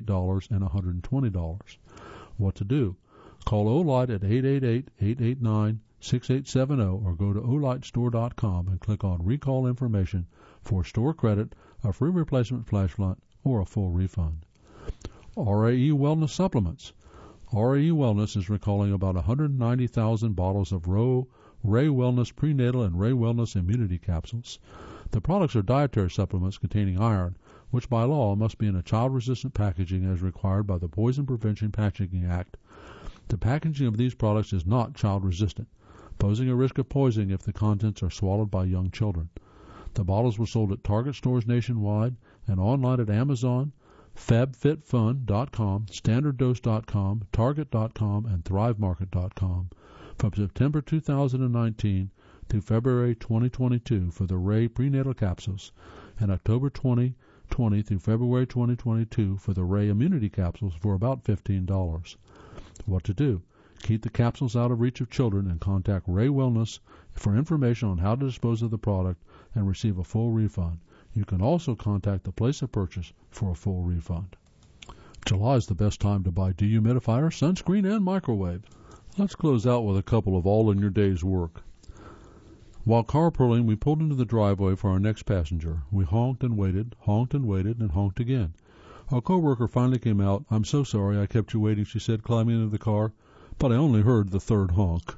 $120. What to do? Call Olight at 888-889-6870 or go to OlightStore.com and click on Recall Information for store credit, a free replacement flashlight, or a full refund. RAE Wellness Supplements. RAE Wellness is recalling about 190,000 bottles of Ray Wellness Prenatal and Ray Wellness Immunity Capsules. The products are dietary supplements containing iron, which by law must be in a child-resistant packaging as required by the Poison Prevention Packaging Act. The packaging of these products is not child-resistant, posing a risk of poisoning if the contents are swallowed by young children. The bottles were sold at Target stores nationwide and online at Amazon, FabFitFun.com, StandardDose.com, Target.com, and ThriveMarket.com from September 2019 to February 2022 for the Ray prenatal capsules, and October 2020 through February 2022 for the Ray immunity capsules for about $15. What to do? Keep the capsules out of reach of children and contact Ray Wellness for information on how to dispose of the product and receive a full refund. You can also contact the place of purchase for a full refund. July is the best time to buy dehumidifier, sunscreen, and microwave. Let's close out with a couple of all-in-your-day's work. While carpooling, we pulled into the driveway for our next passenger. We honked and waited, and honked again. Our coworker finally came out. "I'm so sorry I kept you waiting," she said, climbing into the car, "but I only heard the third honk."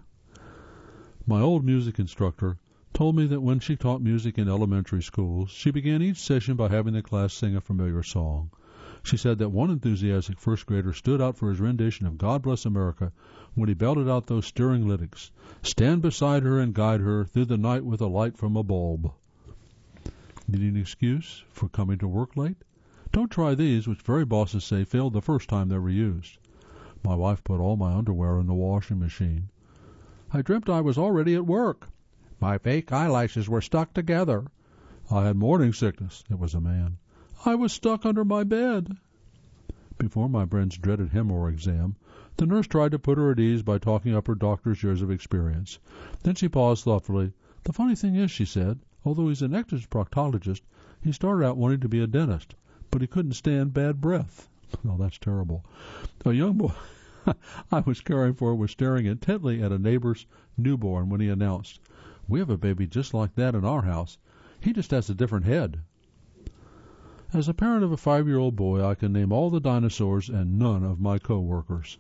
My old music instructor told me that when she taught music in elementary schools, she began each session by having the class sing a familiar song. She said that one enthusiastic first grader stood out for his rendition of God Bless America when he belted out those stirring lyrics, "Stand beside her and guide her through the night with a light from a bulb." Need an excuse for coming to work late? Don't try these, which very bosses say failed the first time they were used. My wife put all my underwear in the washing machine. I dreamt I was already at work. My fake eyelashes were stuck together. I had morning sickness. It was a man. I was stuck under my bed. Before my friend's dreaded hemorrhoid exam, the nurse tried to put her at ease by talking up her doctor's years of experience. Then she paused thoughtfully. "The funny thing is," she said, "although he's an ex-proctologist, he started out wanting to be a dentist, but he couldn't stand bad breath." Oh, that's terrible. A young boy I was caring for was staring intently at a neighbor's newborn when he announced, "We have a baby just like that in our house. He just has a different head." As a parent of a 5-year-old boy, I can name all the dinosaurs and none of my co-workers.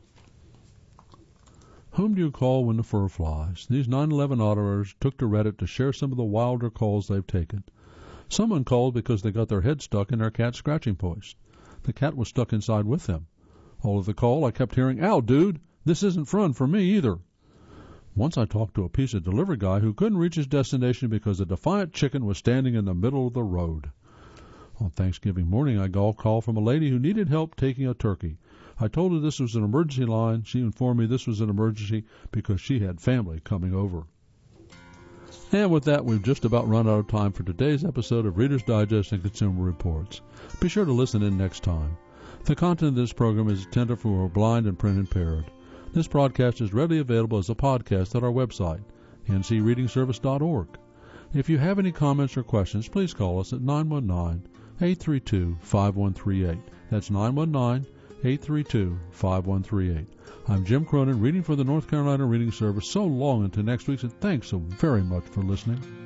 Whom do you call when the fur flies? These 9/11 auditors took to Reddit to share some of the wilder calls they've taken. Someone called because they got their head stuck in their cat's scratching post. The cat was stuck inside with them. All of the call, I kept hearing, "Ow, dude, this isn't fun for me either." Once I talked to a pizza delivery guy who couldn't reach his destination because a defiant chicken was standing in the middle of the road. On Thanksgiving morning, I got a call from a lady who needed help taking a turkey. I told her this was an emergency line. She informed me this was an emergency because she had family coming over. And with that, we've just about run out of time for today's episode of Reader's Digest and Consumer Reports. Be sure to listen in next time. The content of this program is intended for who are blind and print impaired. This broadcast is readily available as a podcast at our website, ncreadingservice.org. If you have any comments or questions, please call us at 919-832-5138. That's 919-832-5138. I'm Jim Cronin, reading for the North Carolina Reading Service. So long until next week, and thanks so very much for listening.